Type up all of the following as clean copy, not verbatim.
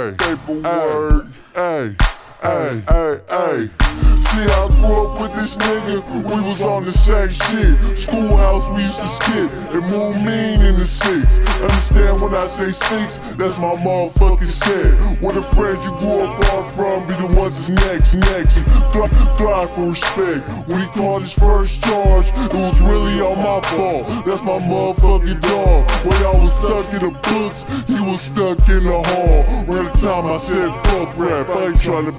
paperwork. Hey, hey, hey, hey. See, I grew up with this nigga, we was on the same shit. Schoolhouse, we used to skip and move mean in the six. Understand when I say six, that's my motherfucking set. Where the friends you grew up on from be the ones that's next. Thrive for respect. When he called his first charge, it was really all my fault. That's my motherfucking dog. When I was stuck in the books, he was stuck in the hall. When the time I said fuck rap, I ain't tryna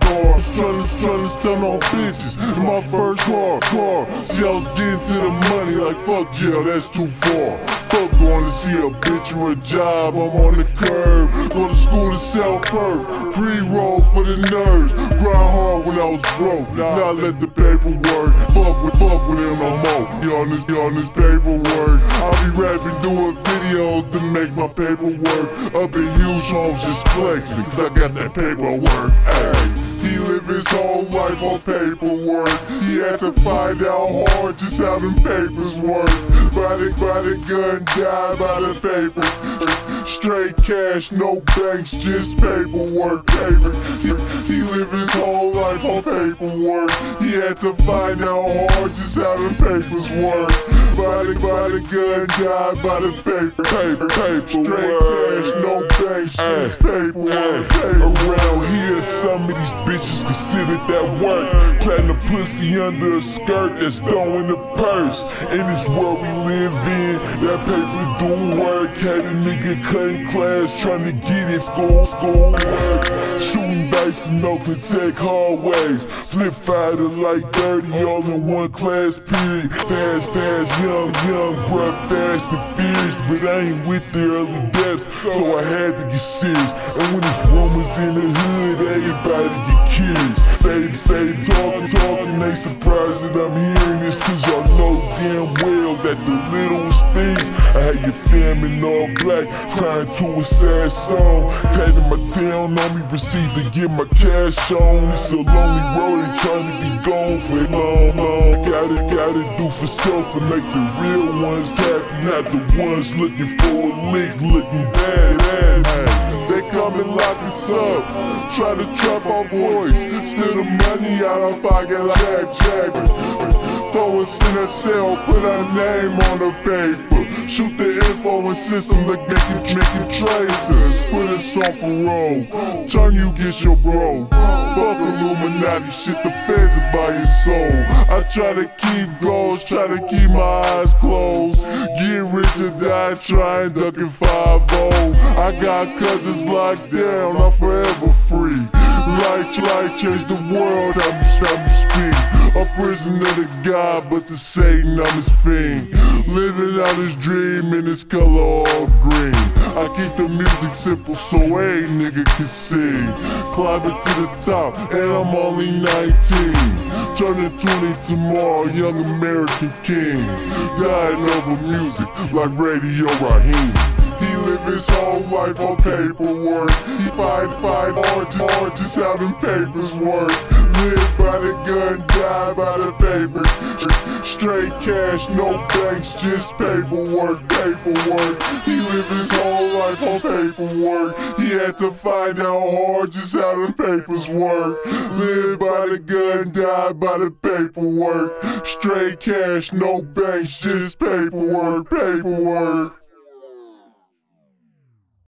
tryna stun on bitches in my first car. See, I was getting to the money like fuck jail, that's too far. Fuck going to see a bitch or a job, I'm on the curb. Go to school to sell perk, pre-roll for the nerds. Grind hard when I was broke, now let the paperwork. Fuck with him no more. You on this paperwork. I be rapping, doing videos to make my paperwork. Up in huge homes just flexing, cause I got that paperwork. Ay. He lived his whole life on paperwork. He had to find out hard just how them papers work. By the gun, die by the paper. Straight cash, no banks, just paperwork. He lived his whole life on paperwork. He had to find out hard just how them papers work. By the gun, die by the paper. Straight cash, no banks, just paperwork. Around here, some of these bitches consider that work. Planting a pussy under a skirt that's throwing the purse. In this world we live in, that paper do work. Had a nigga cutting class trying to get in school work. Shooting dice in Oakland Tech hallways. Flip fighter like 30 all in one class period. Fast, young, bruh, fast and fierce. But I ain't with the early deaths, so I had to get serious. And when there's rumors in the hood, everybody get curious. Say talking, they surprised that I'm hearing this. Cause y'all know damn well that the littlest things, I had your family all black, crying to a sad song. Tatting my tail on me, proceed to get my cash on. It's a lonely road and trying to be gone for long. Gotta do for self and make the real ones happy, not the ones looking for a lick, looking bad. They come and lock us up, try to trap our voice, steal the money out our pocket like Jack. Throw us in a cell, put our name on the paper. Shoot the info and system like making traces. Put us on parole, turn you get your bro. Fuck Illuminati shit, the feds will buy your soul. I try to keep goals, try to keep my eyes closed. Get rich or die trying, ducking 5-0. I got cousins locked down, I'm forever free. Light change the world, time you speak. A prisoner to God, but to Satan I'm his fiend. Living out his dream in his color all green. I keep the music simple so a nigga can sing. Climbing to the top, and I'm only 19. Turning 20 tomorrow, young American king. Dying over music like Radio Raheem. He lived his whole life on paperwork. He fight hard just how them papers work. Live by the gun, die by the paper. Straight cash, no banks, just paperwork. He lived his whole life on paperwork. He had to find out hard just how them papers work. Live by the gun, die by the paperwork. Straight cash, no banks, just paperwork.